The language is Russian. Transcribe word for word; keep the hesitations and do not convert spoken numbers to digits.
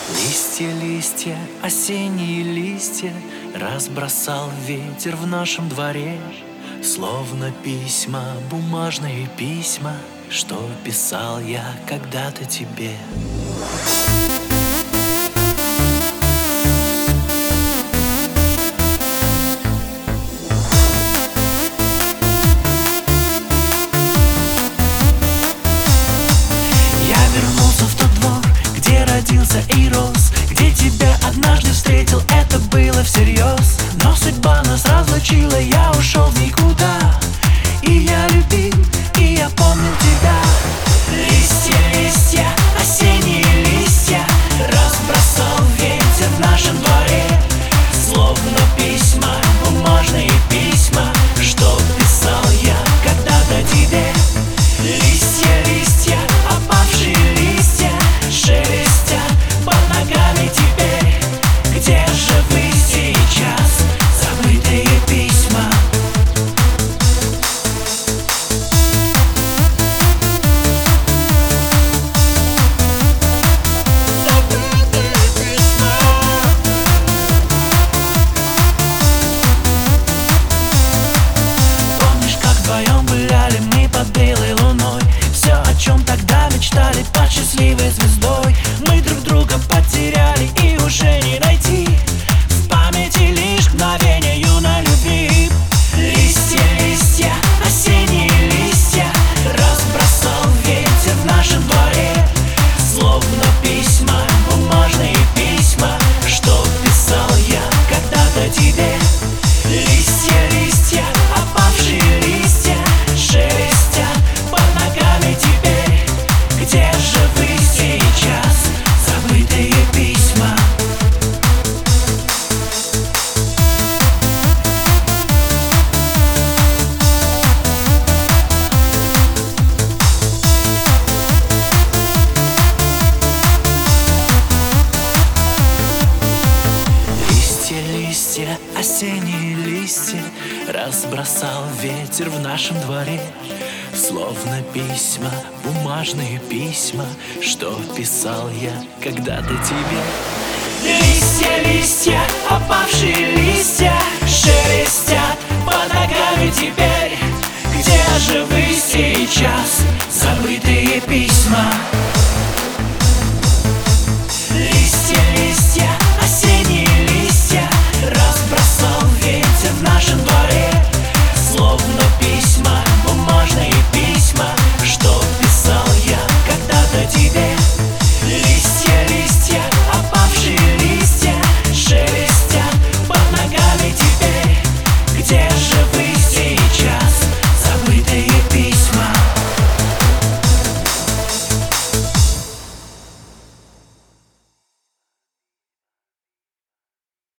Листья, листья, осенние листья разбросал ветер в нашем дворе. Словно письма, бумажные письма, что писал я когда-то тебе. Я вернулся в тот двор, где родился и рос, где тебя однажды встретил, это было всерьез. Но судьба нас разлучила, я ушел в никуда. И я любил, и я помнил тебя. Листья, листья, осенние листья разбросал ветер в нашем дворе. Словно письма, бумажные письма, что писал я когда-то тебе. Листья, листья, опавшие листья шелестят под ногами теперь. Где же вы сейчас, забытые письма? Помнишь, как вдвоем гуляли мы под белой луной? Все, о чем тогда мечтали, под счастливой звездой. Мы друг друга потеряли и уже не найти. В памяти лишь мгновение юной любви. Листья, листья, осенние листья разбросал ветер в нашем дворе. Словно письма, бумажные письма, что писал я когда-то тебе. Листья, листья, опавшие листья шелестят под ногами теперь. Где же вы сейчас, забытые письма? Листья, листья, осенние листья разбросал ветер в нашем дворе. Словно письма, бумажные письма, что писал я когда-то тебе. Листья, листья, опавшие листья шелестят под ногами теперь. Где же вы сейчас, забытые письма?